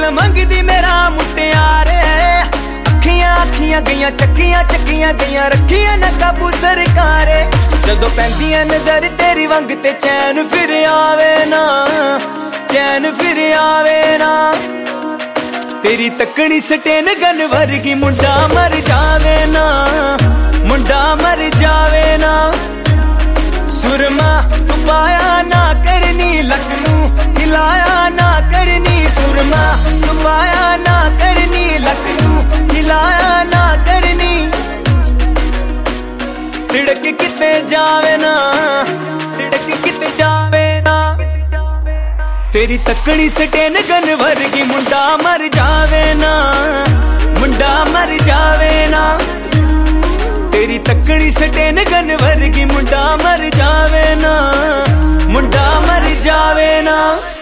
दिल मंगदी मेरा मुटियारे अखियां अखियां गईयां चक्कियां चक्कियां गईयां रखियां न काबू सरकारे जदों पैंदियां नजर तेरी वंग ते चैन फिर आवे ना चैन फिर आवे ना तेरी तकनी सटेन गन वर्गी मुंडा मर जावे ना मुंडा मर जावे ना सुरमा तू पाया ना करनी लखनू हिलाया ना करनी सुरमा तू पाया ना करनी लखनू हिलाया ना करनी तिड़क किते जावे ना तिड़क किते जावे ना तेरी तकनी सटेन गन वर्गी मुंडा मर जावे ना मुंडा मर जावे ना तेरी तकनी सटेन गन वर्गी मुंडा मर जावे ना मुंडा मर जावे ना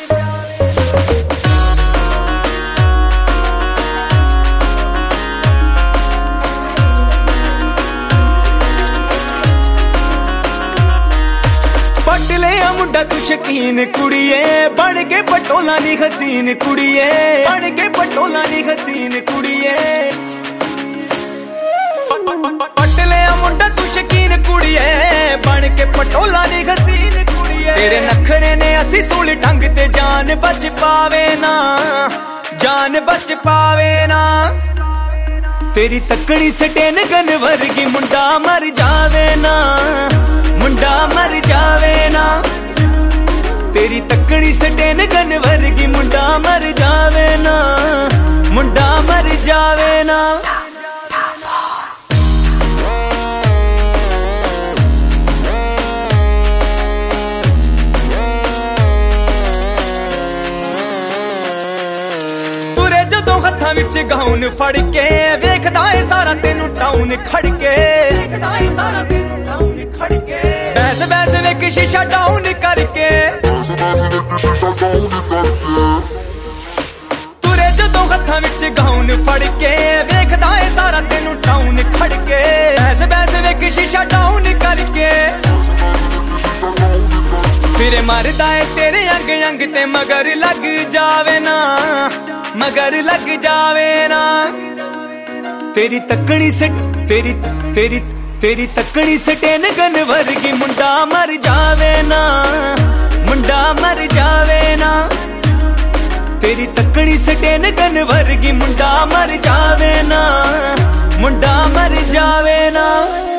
पट लिया मुंडा तू शकीन कुड़िए बन के पटोला नी हसीन कुड़िए बन के पटोला नी हसीन कुड़िए पट लिया मुंडा तू शकीन कुड़िए बन के पटोला नी हसीन कुड़िए तेरे नखरे ने असी सूली ढंग ते जान बच पावे ना जान बच पावे ना तेरी तकड़ी सटेन गन वर्गी मुंडा मर जावे ना मुंडा मर जावे ना तेरी तकड़ी सटेन गन वर्गी मुंडा मर जावे ना मुंडा मर जावे ना तुरे जदों हत्थां विच गाउन फड़ के वेखदा ए सारा तेनू टाउन खड़ के वेखदा ए सारा तेनू टाउन खड़ के बैस बैस वेख शीशा डाउन करके तुरे जदों हत्थां विच गाउन फड़ के वेखदा ए सारा तेनू टाउन खड़ के बैस बैस वेख शीशा डाउन करके फिर मरदा है तेरे अंग अंग ते मगर लग जावे ना मगर लग जावे ना तेरी तकनी से तेरी तेरी तेरी तकनी सटेन गन वर्गी मुंडा मर जावे ना मुंडा मर जावे ना तेरी तकनी सटेन गन वर्गी मुंडा मर जावे ना मुंडा मर जावे ना।